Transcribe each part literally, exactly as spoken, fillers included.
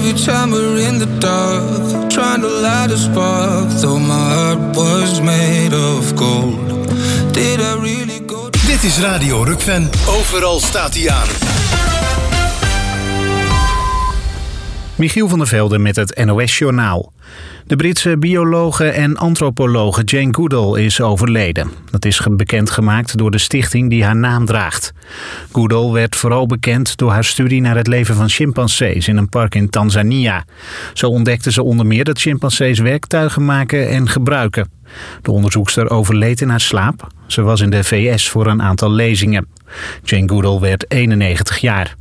every time we're in the dark, trying to light a spark, though my heart was made of gold. Did I really go? Dit is Radio Rukven. Overal staat hij aan. Michiel van der Velde met het N O S-journaal. De Britse biologe en antropologe Jane Goodall is overleden. Dat is bekendgemaakt door de stichting die haar naam draagt. Goodall werd vooral bekend door haar studie naar het leven van chimpansees in een park in Tanzania. Zo ontdekte ze onder meer dat chimpansees werktuigen maken en gebruiken. De onderzoekster overleed in haar slaap. Ze was in de V S voor een aantal lezingen. Jane Goodall werd eenennegentig jaar.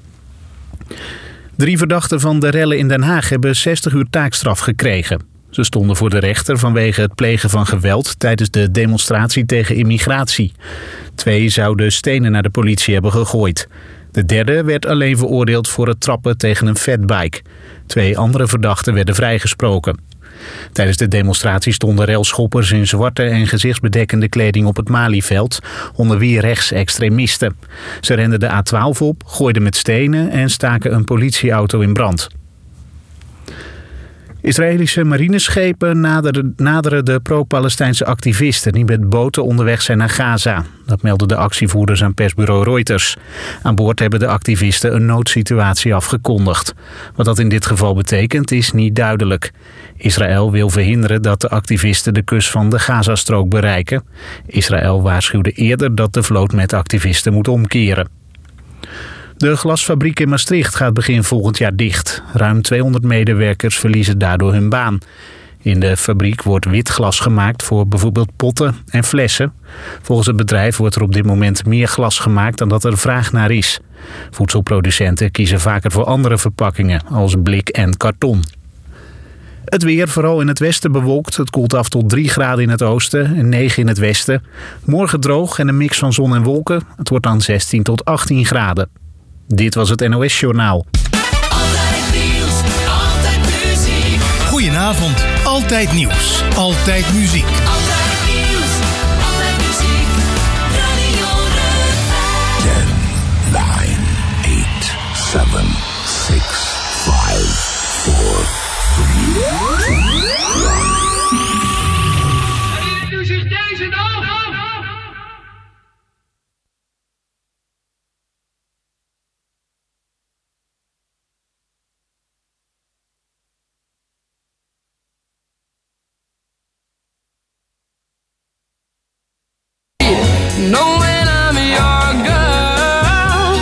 Drie verdachten van de rellen in Den Haag hebben zestig uur taakstraf gekregen. Ze stonden voor de rechter vanwege het plegen van geweld tijdens de demonstratie tegen immigratie. Twee zouden stenen naar de politie hebben gegooid. De derde werd alleen veroordeeld voor het trappen tegen een fatbike. Twee andere verdachten werden vrijgesproken. Tijdens de demonstratie stonden relschoppers in zwarte en gezichtsbedekkende kleding op het Malieveld, onder wie rechtsextremisten. Ze renden de A twaalf op, gooiden met stenen en staken een politieauto in brand. Israëlische marineschepen naderen, naderen de pro-Palestijnse activisten die met boten onderweg zijn naar Gaza. Dat melden de actievoerders aan persbureau Reuters. Aan boord hebben de activisten een noodsituatie afgekondigd. Wat dat in dit geval betekent is niet duidelijk. Israël wil verhinderen dat de activisten de kust van de Gazastrook bereiken. Israël waarschuwde eerder dat de vloot met activisten moet omkeren. De glasfabriek in Maastricht gaat begin volgend jaar dicht. Ruim tweehonderd medewerkers verliezen daardoor hun baan. In de fabriek wordt wit glas gemaakt voor bijvoorbeeld potten en flessen. Volgens het bedrijf wordt er op dit moment meer glas gemaakt dan dat er vraag naar is. Voedselproducenten kiezen vaker voor andere verpakkingen, als blik en karton. Het weer, vooral in het westen bewolkt. Het koelt af tot drie graden in het oosten en negen in het westen. Morgen droog en een mix van zon en wolken. Het wordt dan zestien tot achttien graden. Dit was het N O S-journaal. Altijd nieuws, altijd muziek. Goedenavond, altijd nieuws, altijd muziek. Altijd nieuws, altijd muziek. Radio Rukven. ten, nine, eight, seven, six, five, four, three, two, one. Herinnert u zich deze nog? Know when I'm your girl,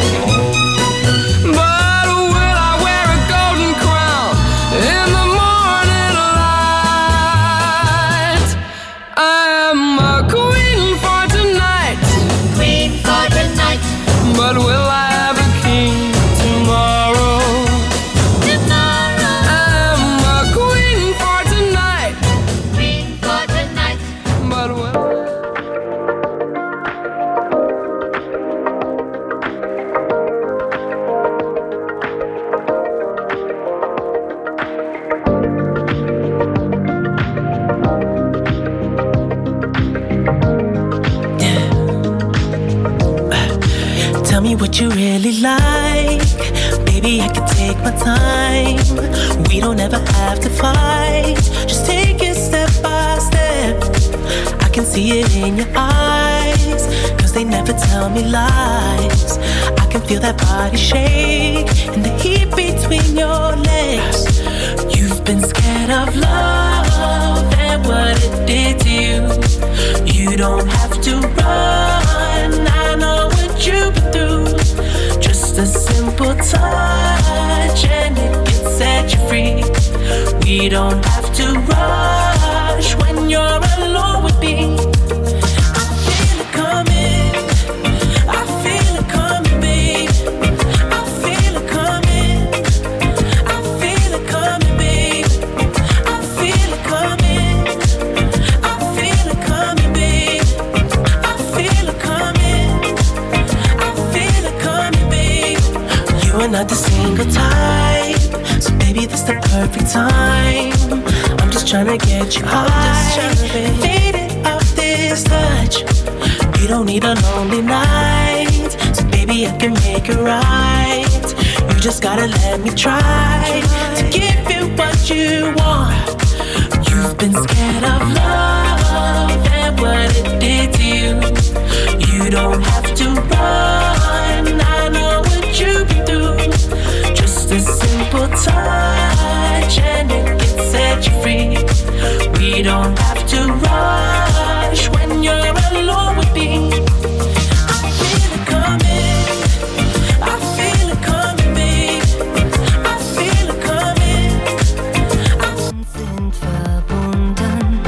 but will I wear a golden crown in the morning light? I am a queen for tonight, Queen for tonight, but will I have a king tomorrow? tomorrow. I am a queen for tonight, Queen for tonight. but will Tell me what you really like. Baby, I can take my time. We don't ever have to fight. Just take it step by step. I can see it in your eyes, cause they never tell me lies. I can feel that body shake and the heat between your legs. You've been scared of love and what it did to you. You don't have to run, I know what you've been through. Just a simple touch and it can set you free. We don't have to rush when you're alone with me. I feel it coming, I feel it coming, babe. I feel it coming, I feel it coming, babe. I feel it coming, I feel it coming, babe. I feel it coming, I feel it coming, babe. You are not the single type, so baby, this the perfect time. I'm just tryna get you high, faded off this touch. You don't need a lonely night, so baby, I can make it right. You You just gotta let me try to give you what you want. You've been scared of love and what it did to you. You don't have to run, I know what you've been through. Just a simple touch and it can set you free. We don't have to rush when you're alone with me. I feel it coming, I feel it coming, babe. I feel it coming. Sind verbunden.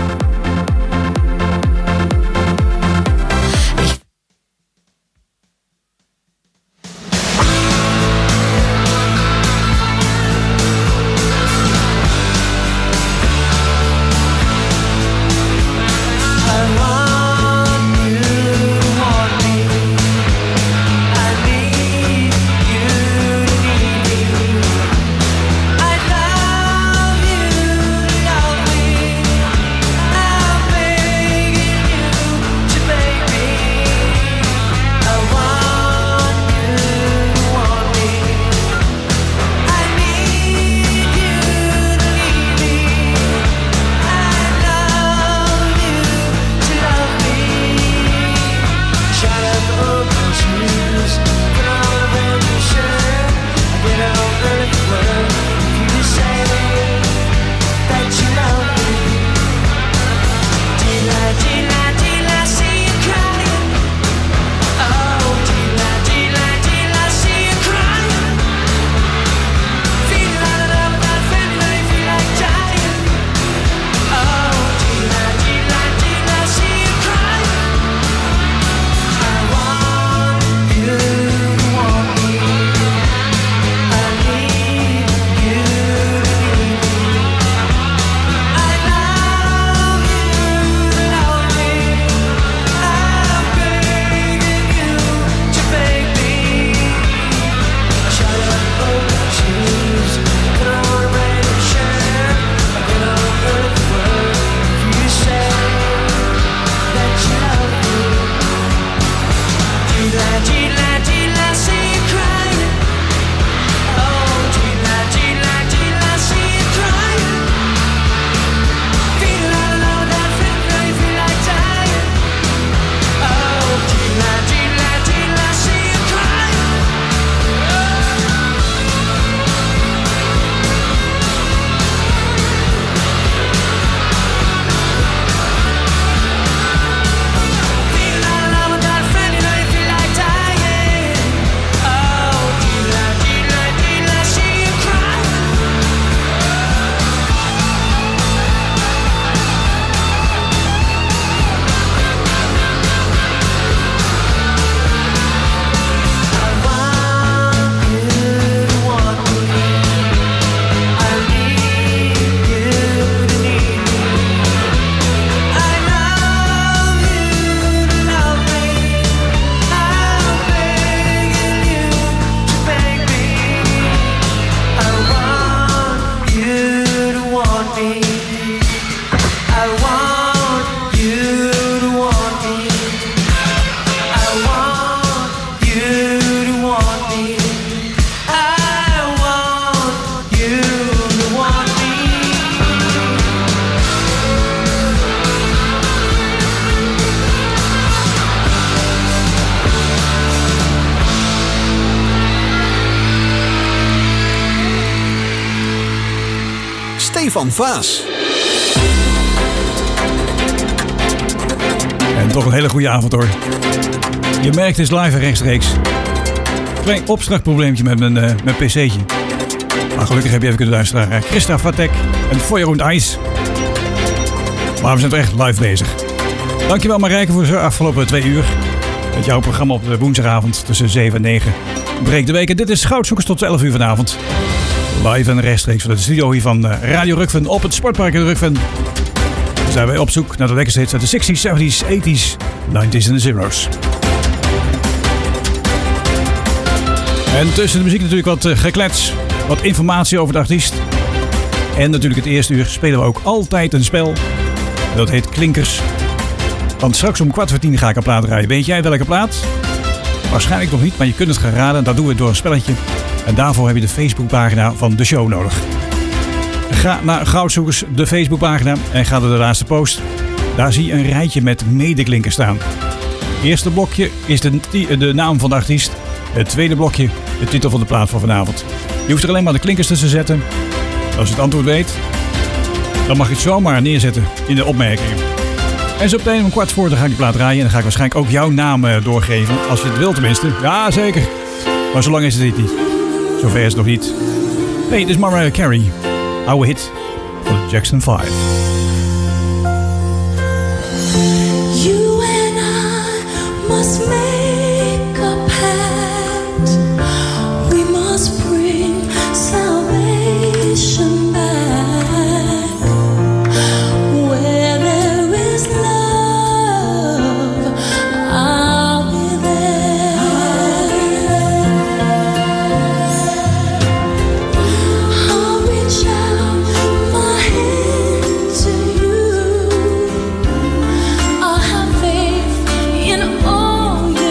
Stefan Vaas. En toch een hele goede avond hoor. Je merkt het is live en rechtstreeks. Klein opstartprobleempje met mijn, uh, mijn pc'tje. Maar gelukkig heb je even kunnen luisteren naar Christa Vatek en Feuer und Eis. Maar we zijn er echt live bezig. Dankjewel Marijke voor de afgelopen twee uur. Met jouw programma op de woensdagavond tussen zeven en negen. Breek de week. En dit is Goudzoekers tot elf uur vanavond. Live en rechtstreeks vanuit de studio hier van Radio Rukven op het Sportpark in Rukven. Zijn wij op zoek naar de lekkerste hits uit de zestig's, zeventig's, tachtig's, nineties en de zero's. En tussen de muziek natuurlijk wat uh, geklets, wat informatie over de artiest. En natuurlijk het eerste uur spelen we ook altijd een spel. Dat heet Klinkers. Want straks om kwart voor tien ga ik een plaat draaien. Weet jij welke plaat? Waarschijnlijk nog niet, maar je kunt het gaan raden. Dat doen we door een spelletje. En daarvoor heb je de Facebookpagina van de show nodig. Ga naar Goudzoekers, de Facebookpagina, en ga naar de laatste post. Daar zie je een rijtje met medeklinkers staan. Het eerste blokje is de, de naam van de artiest. Het tweede blokje de titel van de plaat van vanavond. Je hoeft er alleen maar de klinkers tussen te zetten. Als je het antwoord weet, dan mag je het zomaar neerzetten in de opmerkingen. En zo meteen om kwart voor dan ga ik die plaat draaien. En dan ga ik waarschijnlijk ook jouw naam doorgeven. Als je het wilt tenminste. Ja, zeker. Maar zo lang is het niet. Zover is het nog niet. Nee, dit is Mariah Carey. Oude hit van Jackson five. You and I must make a pact. We must bring salvation back. Where there is love, I'll be there. I'll reach out my hand to you. I'll have faith in all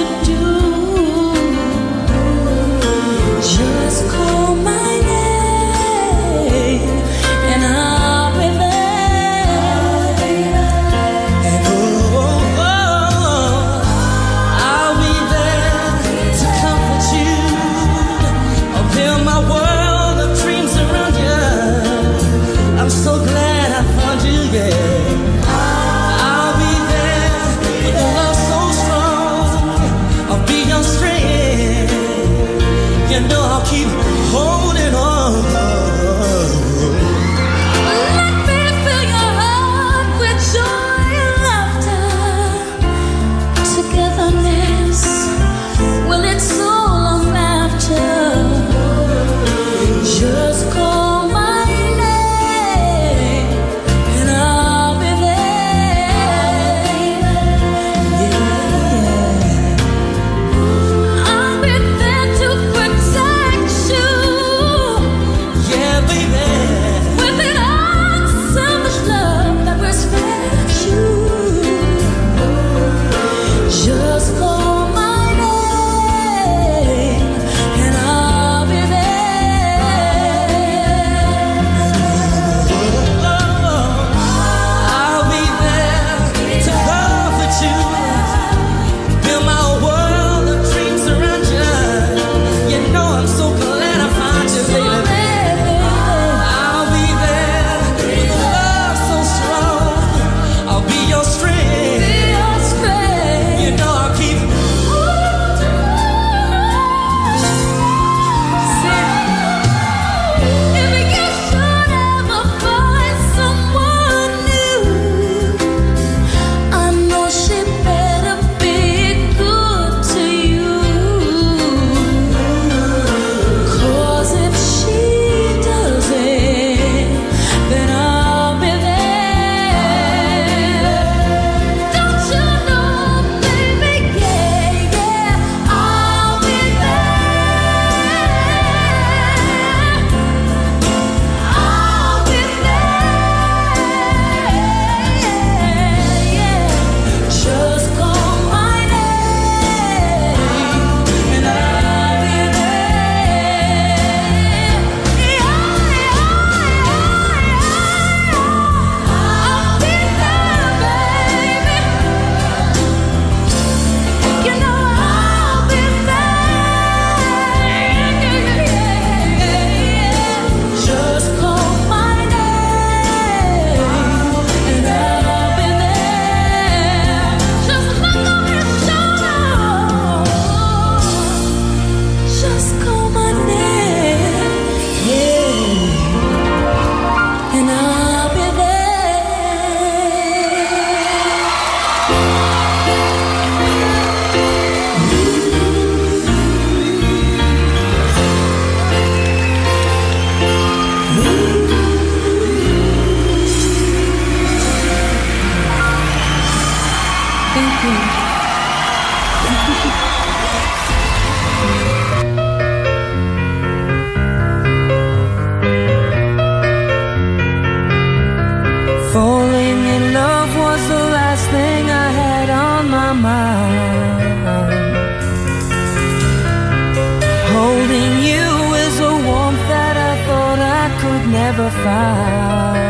find.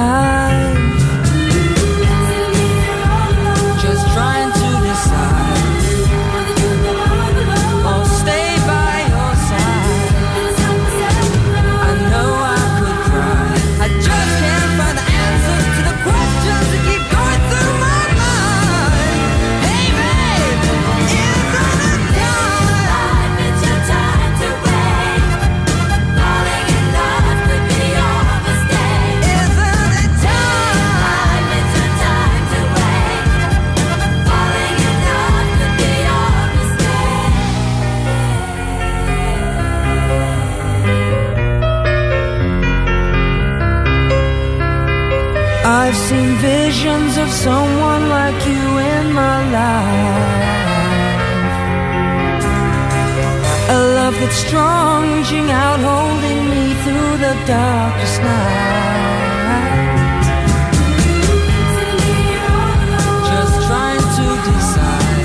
Just trying to decide, or stay by your side. I know I could cry, I just can't find the answers to the questions that keep going through my mind. Hey babe, isn't it time? It's your time to wait. Falling in love could be your mistake. Isn't it time? It's your time to wait. Falling in love could be your mistake. I've seen visions of someone like you in my life. A love that's strong, reaching out, holding me through the darkest night. Just trying to decide,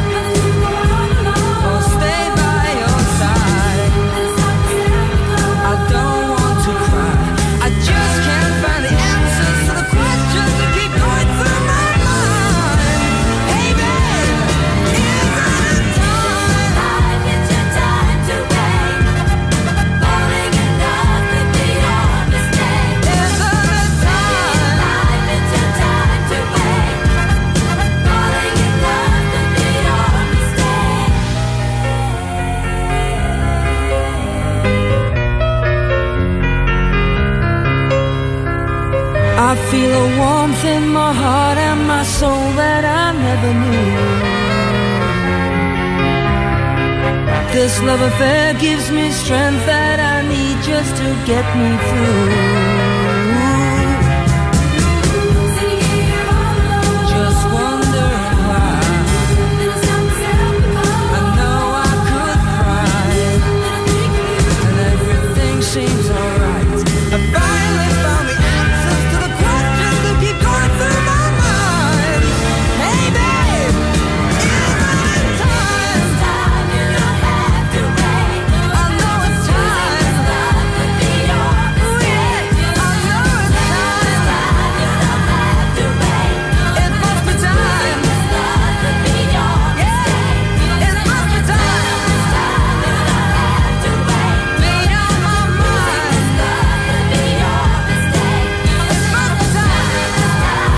or stay by your side. I don't want to cry, I just can't find the answers to the questions that keep going through my mind. Hey babe, isn't it time? It's your time to wait. Falling in love could be your mistake. Isn't it time? It's your time to wait. Falling in love could be your mistake. I feel a warmth in my heart and my soul that I never knew. This love affair gives me strength that I need just to get me through. Just wondering why. I know I could cry, and everything seems alright. I finally found the answers to the questions that keep going through my mind. Hey babe, isn't it time? It's time, you don't have to wait. I know it's time. Love could be your mistake. I know it's time. You don't have to wait. It must be time. Love could be your mistake. It must be time. You don't have to wait. Be on my mind. Love could be your mistake. It must be time. You don't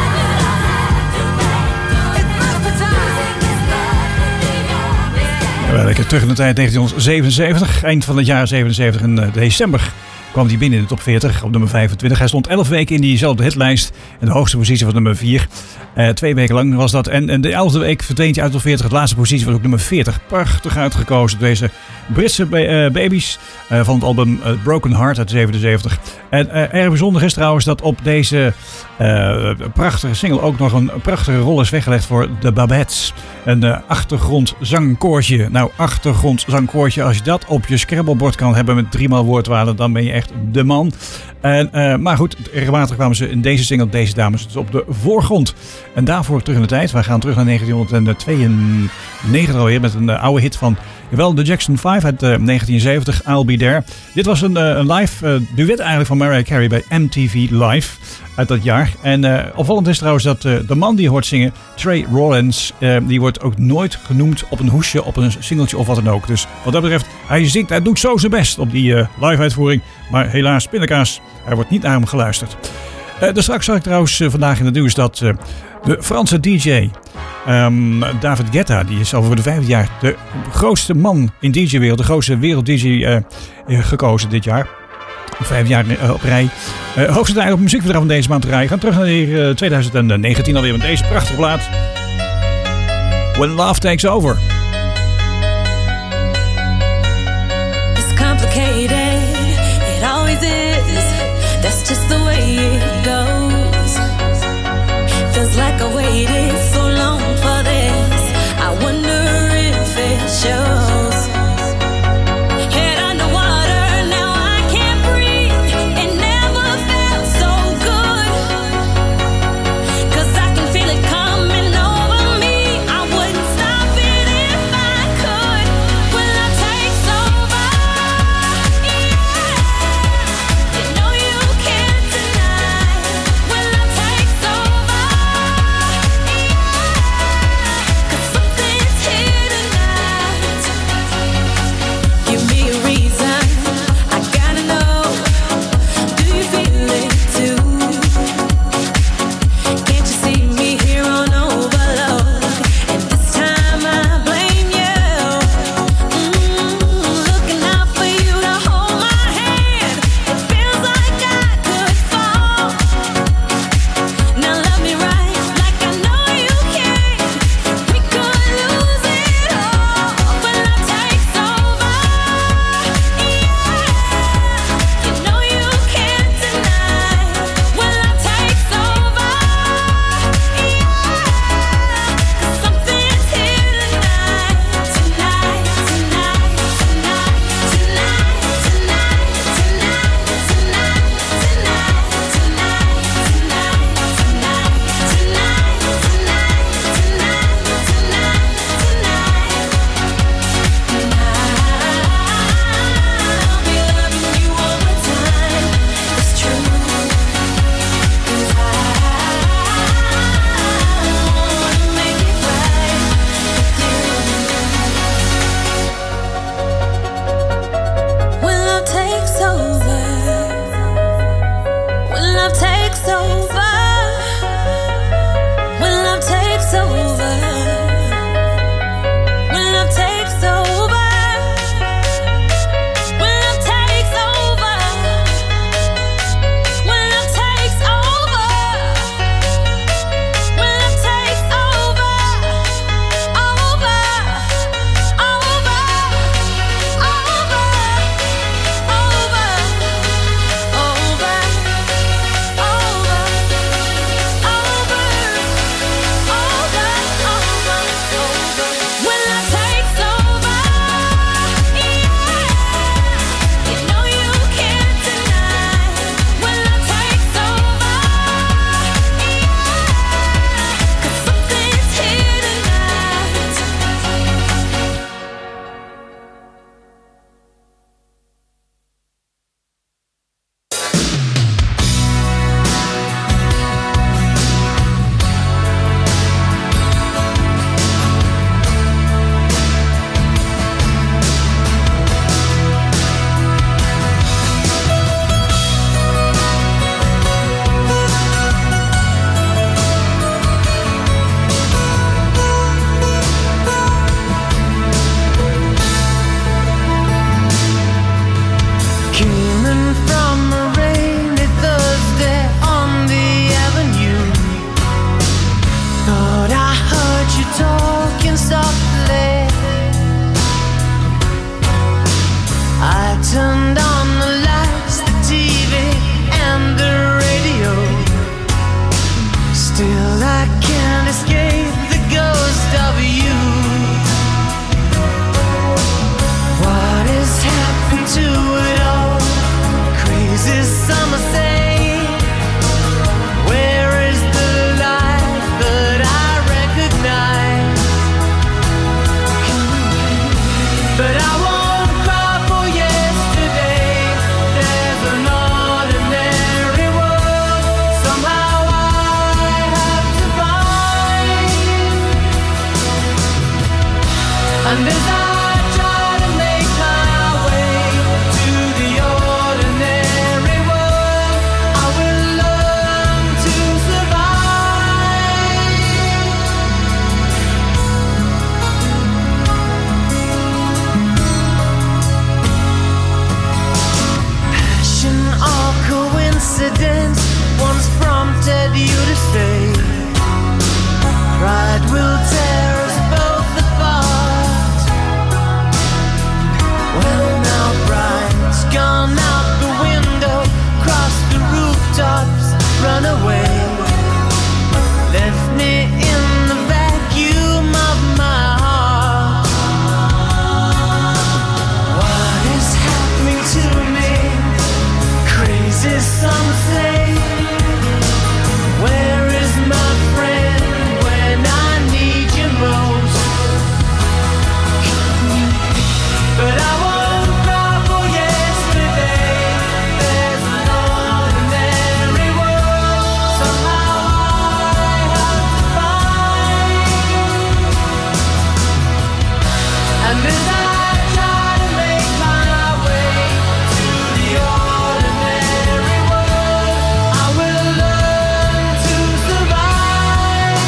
have to wait. It must be time. Love could be your mistake. Ja, lekker terug in de tijd negentien zevenenzeventig. Eind van het jaar zevenenzeventig in uh, december kwam hij binnen in de top veertig op nummer vijfentwintig. Hij stond elf weken in diezelfde hitlijst. En de hoogste positie was nummer vier. Uh, twee weken lang was dat. En, en de elfde week verdween hij uit de top veertig. De laatste positie was ook nummer veertig. Prachtig uitgekozen door deze Britse ba- uh, baby's uh, van het album uh, Broken Heart uit zevenenzeventig. En uh, erg bijzonder is trouwens dat op deze uh, prachtige single ook nog een prachtige rol is weggelegd voor de Babettes. Een uh, achtergrondzangkoortje. Nou, achtergrondzangkoortje, als je dat op je Scrabblebord kan hebben met driemaal woordwalen, dan ben je echt de man. En, uh, maar goed, regelmatig kwamen ze in deze single, deze dames, dus op de voorgrond. En daarvoor terug in de tijd. We gaan terug naar negentien tweeënnegentig alweer met een uh, oude hit van, jawel, de Jackson vijf uit uh, negentien zeventig, I'll Be There. Dit was een, uh, een live uh, duet eigenlijk van Mariah Carey bij M T V Live uit dat jaar. En uh, opvallend is trouwens dat uh, de man die je hoort zingen, Trey Rollins, uh, die wordt ook nooit genoemd op een hoesje, op een singeltje of wat dan ook. Dus wat dat betreft, hij zingt, hij doet zo zijn best op die uh, live uitvoering. Maar helaas, pindakaas, er wordt niet naar hem geluisterd. Uh, dus straks zag ik trouwens uh, vandaag in het nieuws dat uh, de Franse D J um, David Guetta, die is al voor de vijfde jaar de grootste man in D J-wereld, de grootste wereld-D J uh, uh, gekozen dit jaar. Vijf jaar uh, op rij. Uh, hoogste tijd op muziekverdrag van deze maand te rijden. We gaan terug naar uh, twintig negentien alweer met deze prachtige plaat. When Love Takes Over. It's complicated, it always is. That's just the way it goes. Feels like I waited so long for this. I wonder if it shows. Head underwater, now I can't breathe. It never felt so good. 'Cause I can feel it coming over me. I wouldn't stop it if I could. When love takes over, yeah. You know you can't And as I try to make my way to the ordinary world, I will learn to survive. Passion or coincidence once prompted you to stay. Pride will tear us both apart. Well, now pride's gone out the window, crossed the rooftops, run away. Left me in the vacuum of my heart. What is happening to me? Crazy, some say. Where is my friend when I need you most? But I won't cry for yesterday. There's an ordinary world somehow I have to find. And as I try to make my way to the ordinary world, I will learn to survive.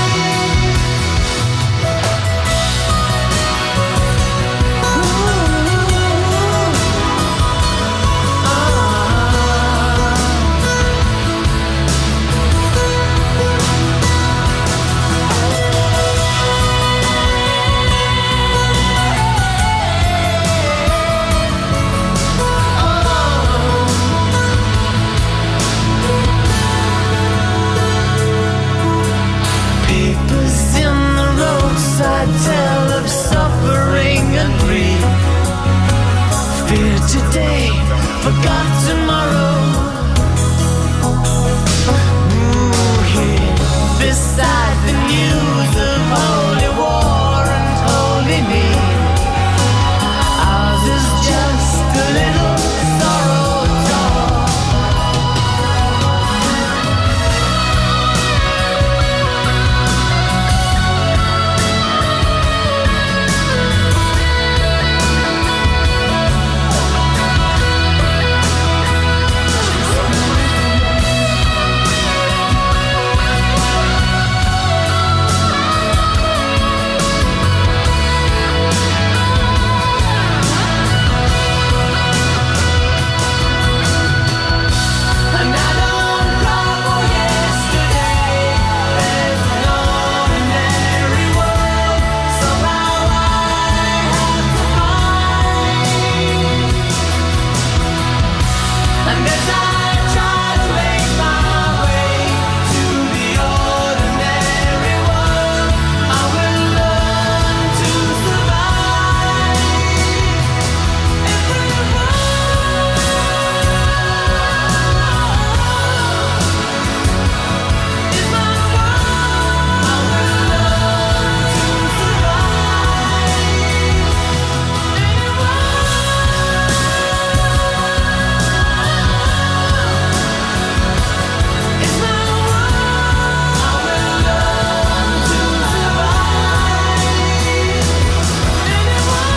Papers in the roadside tell of suffering and grief. Fear today, forgot tomorrow. Ooh, here beside the news of holy war and holy need. Ours is just a little sorrow talk. And I don't cry for yesterday. There's an ordinary world somehow I have to find. And as I try to make my way to the ordinary world, I will learn to survive. Every world is my world. I will learn to survive. Any world is my world. I will learn to survive. Any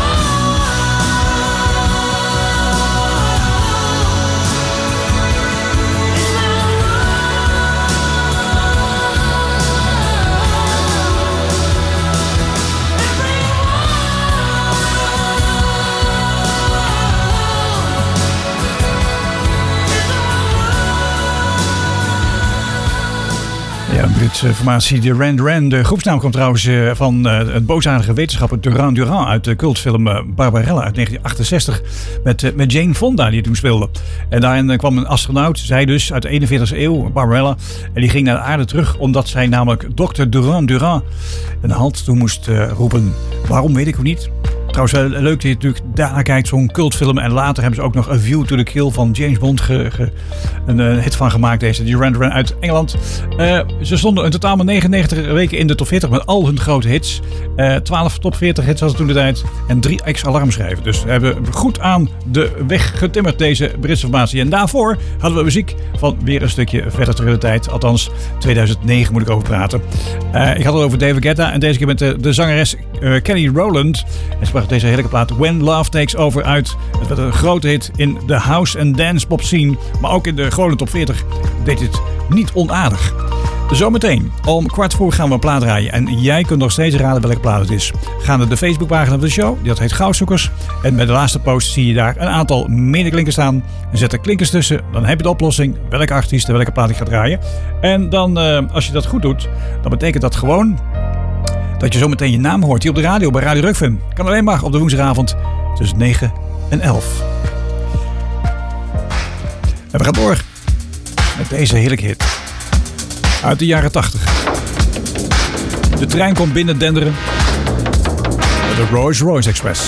Ja, een Britse formatie, de Duran Duran. De groepsnaam komt trouwens eh, van eh, het boosaardige wetenschapper Duran Duran uit de cultfilm eh, Barbarella uit negentien achtenzestig met, eh, met Jane Fonda die toen speelde. En daarin eh, kwam een astronaut, zij dus uit de eenenveertigste eeuw, Barbarella. En die ging naar de aarde terug omdat zij namelijk dokter Duran Duran een halt toe moest eh, roepen. Waarom weet ik ook niet. Trouwens, uh, leuk dat je natuurlijk daarna kijkt, zo'n cultfilm. En later hebben ze ook nog A View to the Kill van James Bond ge, ge, een uh, hit van gemaakt. Deze Duran Duran uit Engeland. Uh, ze stonden een totaal met negenennegentig weken in de top veertig met al hun grote hits. Uh, twaalf top veertig hits was het toen de tijd. En drie ex-alarmschijven. Dus we hebben goed aan de weg getimmerd, deze Britse formatie. En daarvoor hadden we muziek van weer een stukje verder terug in de tijd. Althans, tweeduizend negen moet ik over praten. Uh, ik had het over David Guetta. En deze keer met de, de zangeres uh, Kelly Rowland. En ze bracht deze heerlijke plaat When Love Takes Over uit. Het werd een grote hit in de house en dance pop scene. Maar ook in de gewone top veertig deed het niet onaardig. Zometeen om kwart voor gaan we een plaat draaien. En jij kunt nog steeds raden welke plaat het is. Ga naar de Facebookpagina van de show. Die heet Goudzoekers. En bij de laatste post zie je daar een aantal medeklinkers staan. En zet er klinkers tussen. Dan heb je de oplossing. Welke artiest en welke plaat ik ga draaien. En dan, uh, als je dat goed doet, dan betekent dat gewoon dat je zometeen je naam hoort hier op de radio bij Radio Rukven. Kan alleen maar op de woensdagavond tussen negen en elf. En we gaan door met deze heerlijke hit uit de jaren tachtig. De trein komt binnen denderen met de Rolls-Royce Express.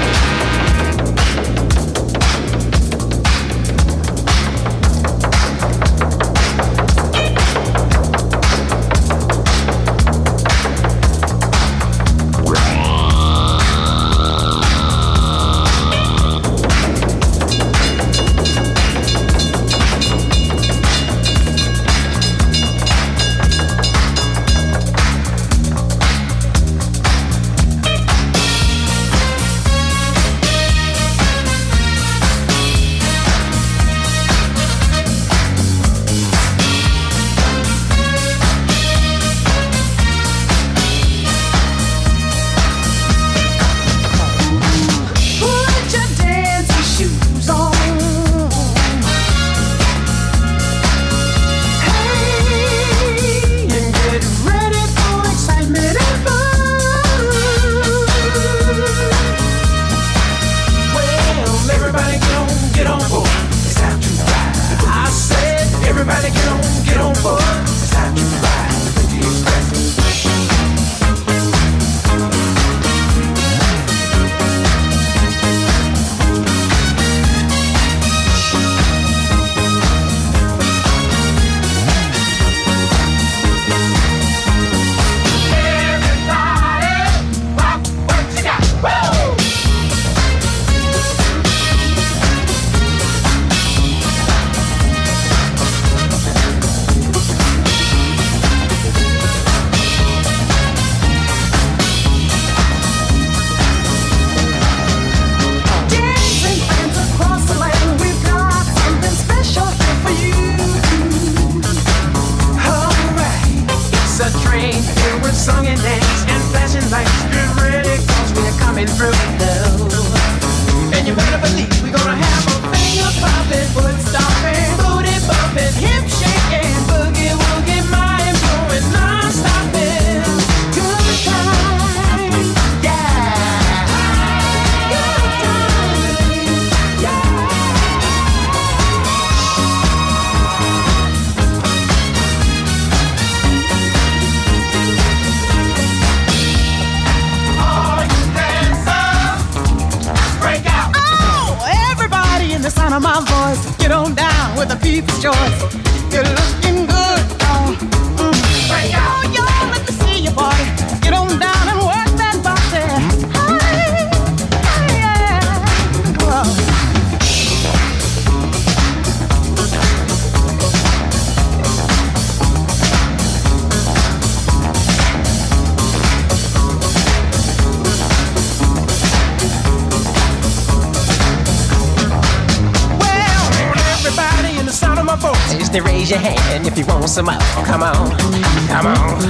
Raise your hand if you want some more. Come on, come on.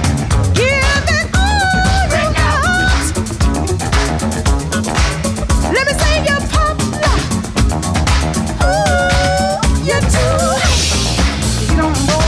Give it all you got. Let me say you're popular. Ooh, you're too hot. You don't know.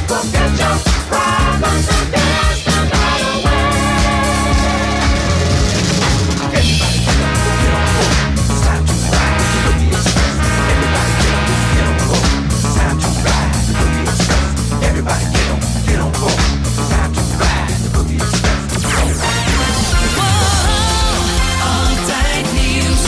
Forget your problems and dance the night away. Everybody get up, get on board. It's time to ride the Boogie Express. Everybody get up, get on board. It's time to ride the Boogie Express. Everybody get on, get on board. It's time to ride the Boogie Express. Altijd nieuws,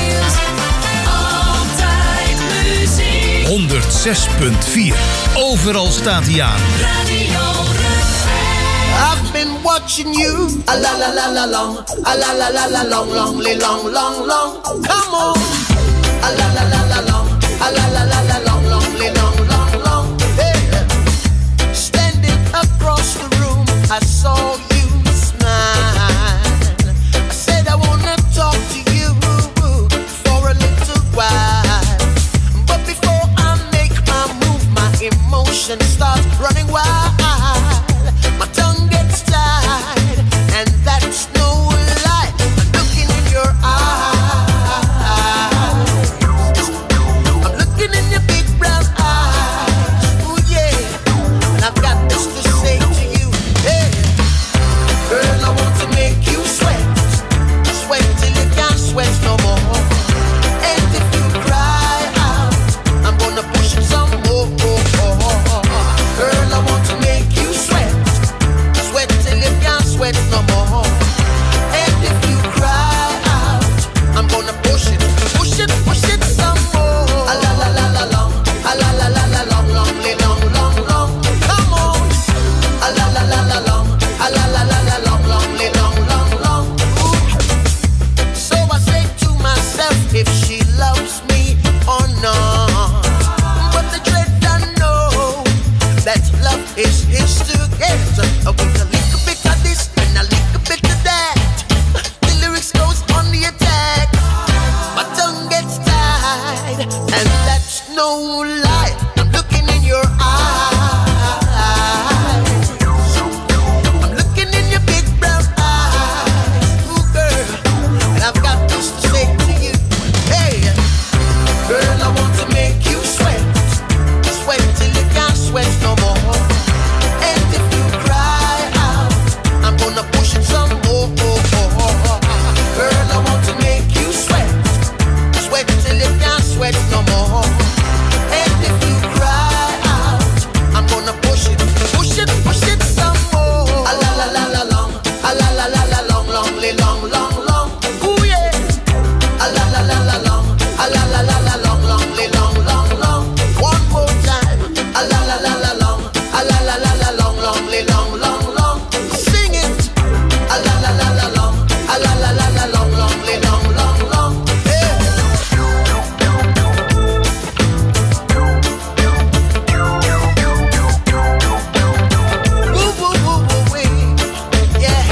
altijd muziek. honderdzes punt vier. Overal staat hij aan. Radio I've been watching you, a la la la la long, a la la la la long, long, li long, long, long. Come on, a la la la la long, a la la la la long, long, li long, long, long. Hey, standing across the room, I saw you smile. I said I wanna talk to you for a little while, but before I make my move, my emotions start running wild. My tongue gets tied, and that's no lie. I'm looking in your eyes. I'm looking in your big brown eyes. Ooh yeah, and I've got this to say to you. Hey, girl, I want to make you sweat, sweat till you can't sweat no more. And if you cry out, I'm gonna push it some more. Girl, I want to make you sweat, sweat till you can't sweat no more. And if you cry out, I'm gonna push it, push it, push it some more. A la la la la long, a la la la la long, long, li long, long, long. Come on. A la la la la long, a la la la la long, long, li long, long, long. Ooh. So I say to myself, if she loves me or not. But the dread I know that love is his to get. With a little bit of this and a little bit of that, the lyrics goes on the attack. My tongue gets tied, and that's no lie. I'm looking in your eyes. I'm looking in your big brown eyes. Ooh, girl, and I've got this to say to you. Hey, girl, I want to make you sweat, sweat till you can't sweat no more. And if you cry out, I'm gonna push it some more. Girl, I want to make you sweat, sweat till you can't sweat no more. And if you cry out, I'm gonna push it, push it, push it some more. A la la la la long, a la la la la long, long, li long, long, long. Ooh yeah. A la la la la long, a la la la la long, long, li long, long, long. One more time. A la la la la long, a la la la la long, long, li long, long, long. Sing it. A la la la la long, a la la la la long, long, li long, long, long. Yeah. Woo woo woo woo wee. Yeah.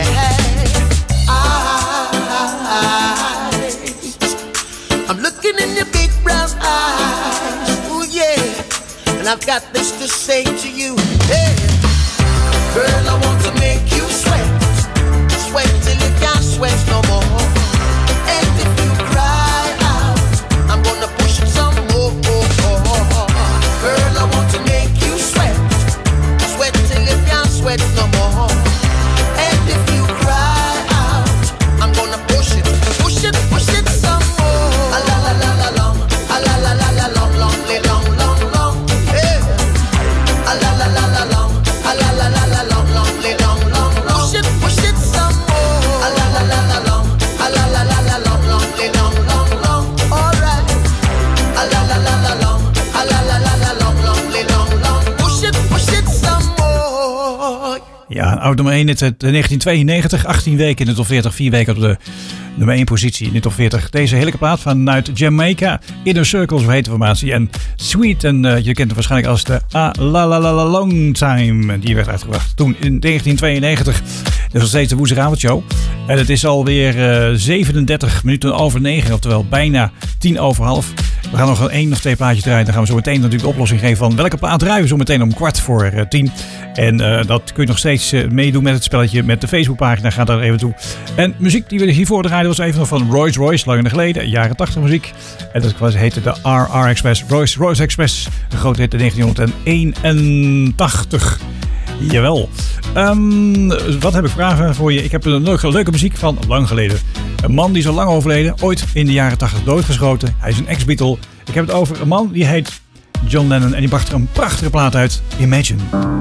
Eyes. I'm looking in your big brown eyes. Ooh yeah. And I've got this to say to you. Hey, girl, I want to make you sweat, sweat till you can't sweat no more. And if you cry out, I'm gonna push it some more. Girl, I want to make you sweat, sweat till you can't sweat no more. And if you cry out, I'm gonna push it, push it, push it some more. A la la la la long, a la la la la long, long, li long, long, long. Hey. A la la la la long, a la la la la long, long, li long, long, long. Push it, push it some more. A la la la la long, a la la la la long, long, li long, long, long. Alright. A la la la la long, a la la la la long, long, li long, long. Push it, push it some more. Ja, oud nummer één uit negentien tweeënnegentig. achttien weken in de top veertig. vier weken op de nummer één positie in de top veertig. Deze heerlijke plaat vanuit Jamaica. Inner Circles, zo heet de formatie. En Sweet, en uh, je kent hem waarschijnlijk als de A La La La La Long Time. Die werd uitgebracht toen in negentien tweeënnegentig. Dat is nog steeds de woensdagavondshow. En het is alweer uh, zevenendertig minuten over negen. Oftewel bijna tien over half. We gaan nog een één of twee plaatjes draaien. Dan gaan we zo meteen natuurlijk de oplossing geven van welke plaat draaien we zo meteen om kwart voor uh, tien. En uh, dat kun je nog steeds uh, meedoen met het spelletje met de Facebookpagina. Ga daar even toe. En muziek die we hiervoor draaiden was even nog van Royce Royce, lang geleden, jaren tachtig muziek. En dat was, heette de R R Express, Royce Royce Express. Een grote hit in negentien eenentachtig. Jawel. Um, wat heb ik vragen voor je? Ik heb een leuke, leuke muziek van lang geleden. Een man die is al lang overleden, ooit in de jaren tachtig doodgeschoten. Hij is een ex-Beatle. Ik heb het over een man die heet John Lennon en die bracht er een prachtige plaat uit, Imagine.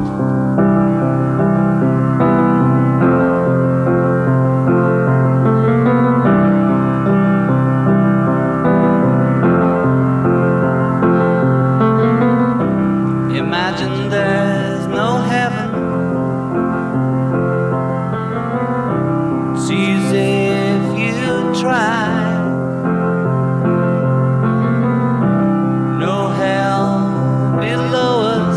Imagine there's no heaven. It's easy if you try. No hell below us.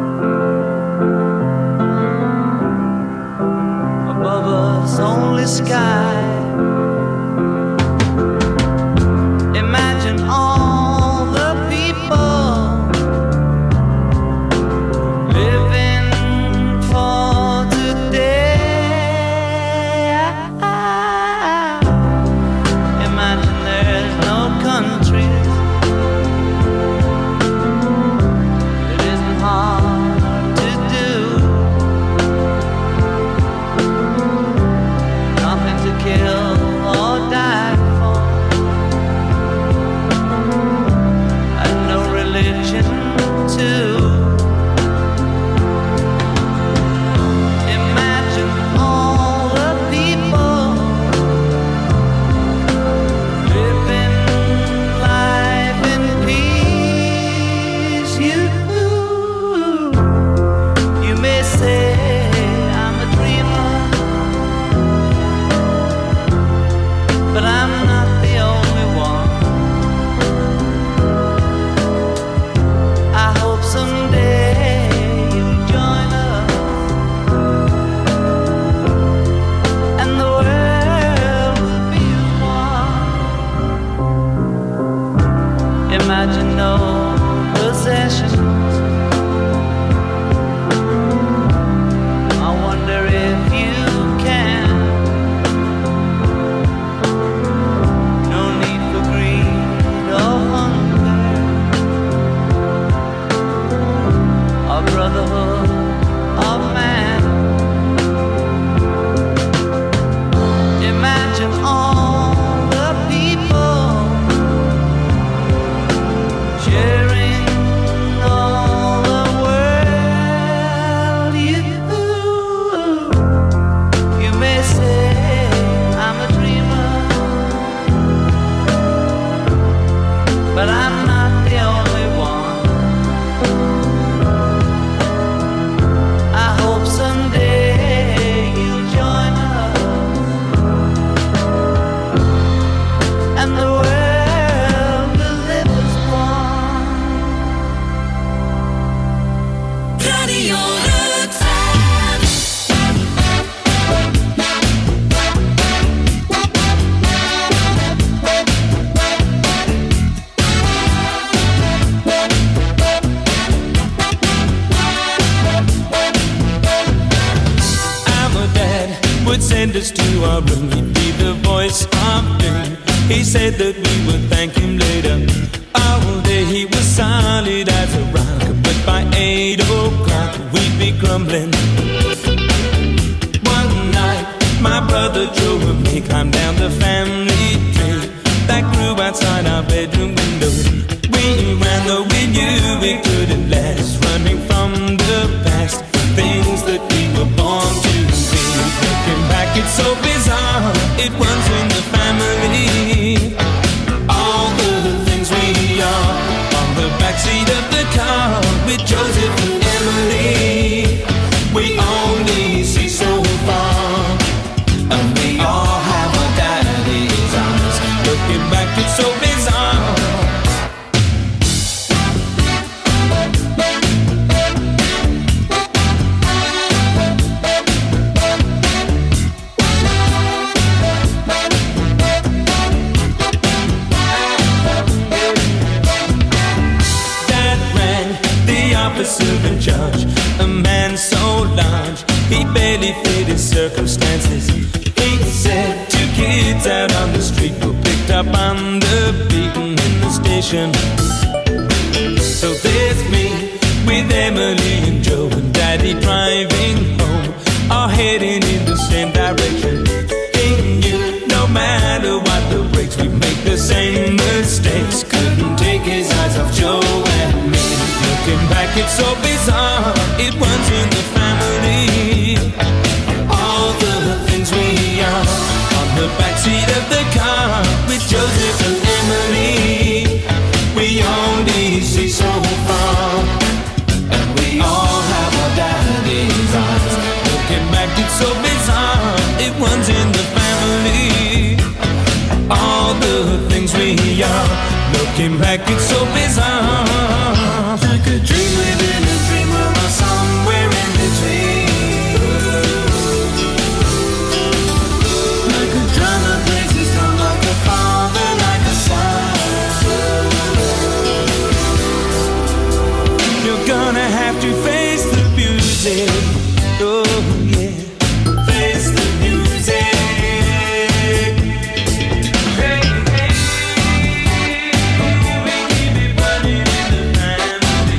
Above us only sky. Imagine all the people living for today. Imagine there's no countries. It isn't hard to do. Nothing to kill or die for. And no religion too. Imagine all the people living life in peace. You, you may say I'm a dreamer, but I'm not the only one. I hope someday you'll join us and the world will be as one. Imagine no possessions. I wonder if you can. No need for greed or hunger. A brotherhood of man. Imagine all the people sharing all the world. You, you may say I'm a dreamer, but I'm not the only one. I hope someday you'll join us and the world will live as one. Radio Our dad would send us to our room. He'd be the voice of doom. He said that we would thank him later. All day he was solid as a rock, but by eight o'clock we'd be grumbling. One night my brother Joe and me climbed down the family tree that grew outside our bedroom window. We ran though we knew we couldn't last, running from the past, things that we were born to be. Looking back, it's so bizarre. It runs in the family. All the things we are on the backseat of the car with Joseph and Emily. We only see so far, and we all have our daddy's eyes. Looking back, it's so bizarre. servant charge. A man so large, he barely fit his circumstances. He said two kids out on the street were picked up on the beaten in the station. So there's me with Emily and Joe and Daddy driving home, all heading in the same direction. He knew no matter what the breaks, we make the same mistakes. Couldn't take his eyes off Joe and me. Looking back, it's so bizarre. It runs in the family. All the things we are on the backseat of the car with Joseph and Emily. We only see so far, and we all have our daddy's eyes. Looking back, it's so bizarre. It runs in the family. All the things we are. Looking back, it's so bizarre. Like a dream within a dream, or somewhere in between. Like a drama plays its song, like a father, like a son. You're gonna have to face the music. Oh yeah, face the music. Hey, hey, we keep it running in the family.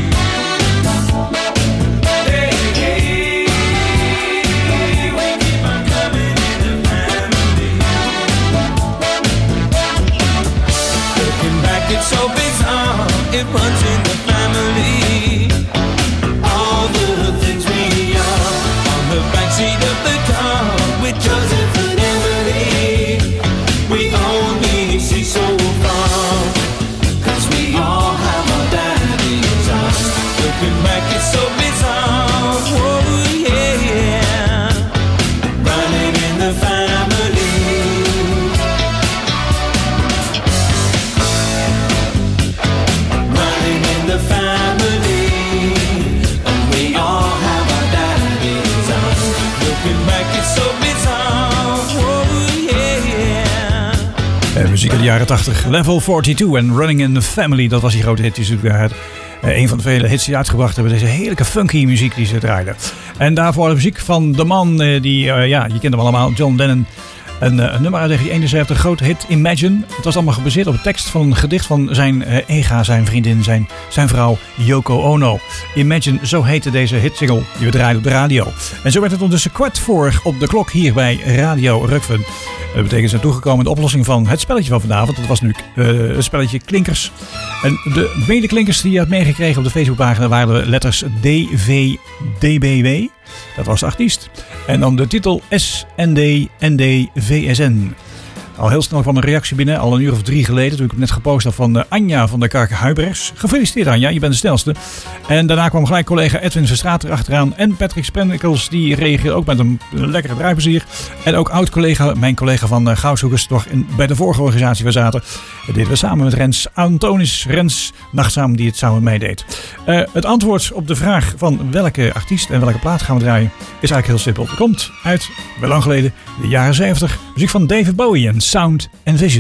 Hey, hey, we keep on coming in the family. Looking back, it's so bizarre. It runs in the family. All the things we are on the backseat of the car with Joseph and Emily. We only see so far, cause we all have our daddy's eyes. Looking back, it's so bizarre. Oh yeah, running in the family. Running in the family. And we all have our daddy's eyes. Looking back, it's so bizarre. Oh yeah. Uh, muziek uit de jaren tachtig. Level tweeënveertig en Running in the Family. Dat was die grote hit. Die is natuurlijk uh, een van de vele hits die ze uitgebracht hebben. Deze heerlijke funky muziek die ze draaiden. En daarvoor de muziek van de man uh, die, uh, ja, je kent hem allemaal, John Lennon. Een, uh, een nummer uit negentien eenenzeventig, grote hit Imagine. Het was allemaal gebaseerd op een tekst van een gedicht van zijn uh, Ega, zijn vriendin, zijn, zijn vrouw Yoko Ono. Imagine, zo heette deze hitsingle die we draaiden op de radio. En zo werd het ondertussen kwart voor op de klok hier bij Radio Rukven. Dat betekent ze zijn toegekomen in de oplossing van het spelletje van vanavond. Dat was nu uh, het spelletje Klinkers. En de medeklinkers die je had meegekregen op de Facebookpagina waren de letters D V D B W. Dat was de artiest. En dan de titel S N D N D V S N. Al heel snel kwam een reactie binnen, al een uur of drie geleden, toen ik het net gepost had van uh, Anja van der Kark-Huibrechts. Gefeliciteerd Anja, je bent de snelste. En daarna kwam gelijk collega Edwin Verstraat erachteraan en Patrick Spennikels, die reageerde ook met een lekkere draaiplezier. En ook oud-collega, mijn collega van uh, Goudzoekers, toch in, bij de vorige organisatie waar zaten. Dat deden we samen met Rens Antonis, Rens Nachtzaam, die het samen meedeed. Uh, het antwoord op de vraag van welke artiest en welke plaat gaan we draaien, is eigenlijk heel simpel. Het komt uit, wel lang geleden, de jaren zeventig, muziek van David Bowie en Sound and Vision.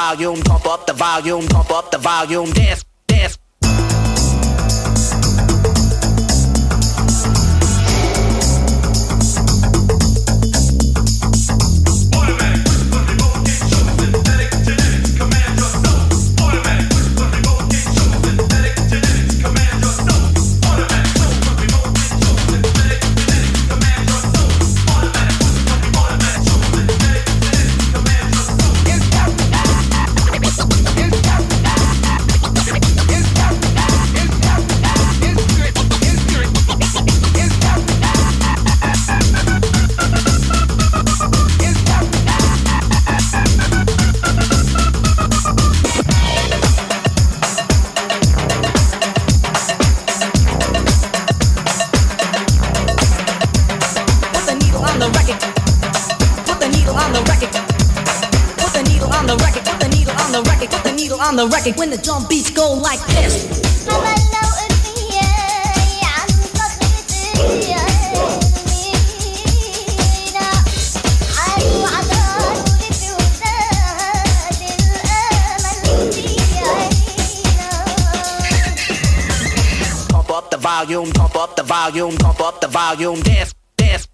volume, pump up the volume, pump up the volume, dance, dance. On the record when the drum beats go like this. Pump up the volume, pump up the volume, pump up the volume, dance, dance.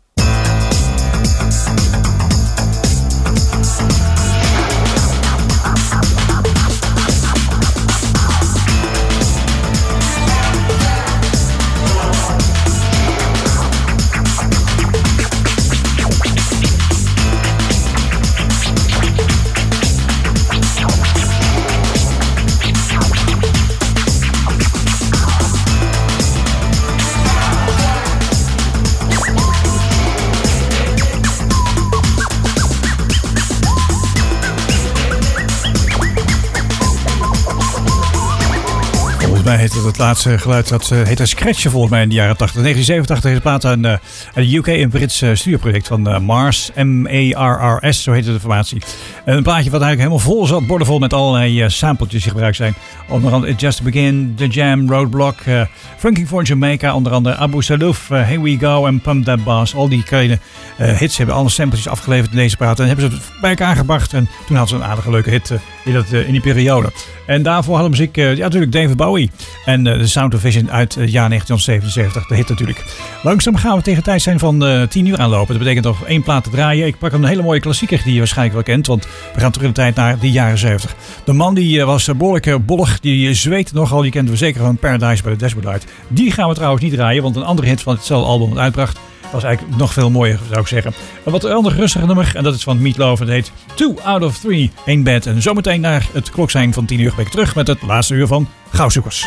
Volgens mij heet het, het laatste geluid, dat uh, heet een Scratchen volgens mij in de jaren tachtig. negentien zevenentachtig is de plaat aan uh, de U K, een Brits uh, studioproject van uh, Mars, M A R R S, zo heette de formatie. Uh, een plaatje wat eigenlijk helemaal vol zat, bordenvol met allerlei uh, sampletjes die gebruikt zijn. Onder andere It Just to Begin, The Jam, Roadblock, uh, Funking for Jamaica, onder andere Abu Salouf, uh, Here We Go en Pump That Bass. Al die kleine uh, hits hebben alle sampletjes afgeleverd in deze plaat en hebben ze het bij elkaar gebracht. En toen hadden ze een aardige leuke hit uh, in, dat, uh, in die periode. En daarvoor hadden muziek, uh, ja natuurlijk David Bowie en uh, The Sound of Vision uit het uh, jaar negentien zevenenzeventig, de hit natuurlijk. Langzaam gaan we tegen tijd zijn van uh, tien uur aanlopen. Dat betekent nog één plaat te draaien. Ik pak een hele mooie klassieker die je waarschijnlijk wel kent, want we gaan terug in de tijd naar de jaren zeventig. De man die uh, was uh, behoorlijk uh, bollig, die uh, zweette nogal, die kenden we zeker van Paradise by the Dashboard Light. Die gaan we trouwens niet draaien, want een andere hit van hetzelfde album dat uitbracht was eigenlijk nog veel mooier, zou ik zeggen. Een wat ander rustiger nummer, en dat is van Meatloaf. Het heet Two Out of Three Ain't Bad. En zometeen naar het klokzijn van tien uur ben ik terug met het laatste uur van Goudzoekers.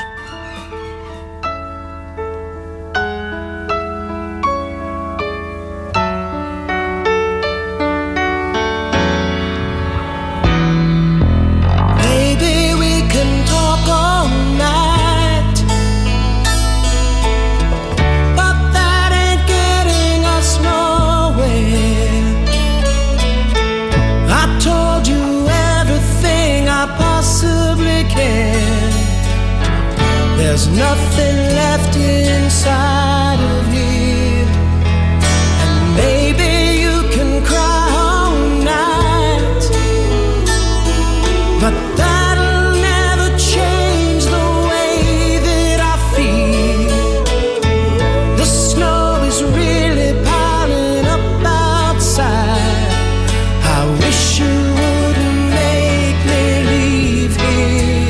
There's nothing left inside of me, and maybe you can cry all night, but that'll never change the way that I feel. The snow is really piling up outside. I wish you wouldn't make me leave here.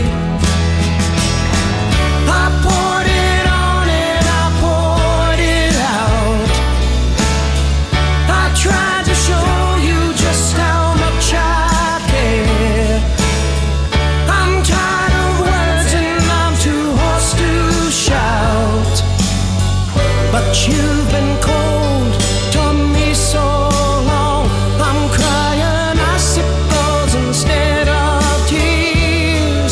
You've been cold to me so long. I'm crying icicles instead of tears,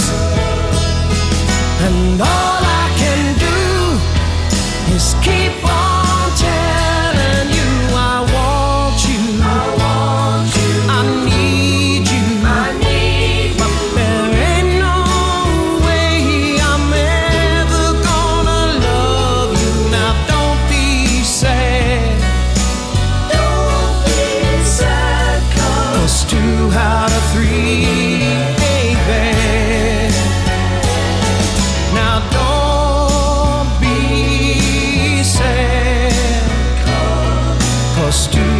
and all I can do is keep on telling you I want you, I want you, I need you, I need you. But there ain't no way I'm ever gonna love you now. Don't be sad. just do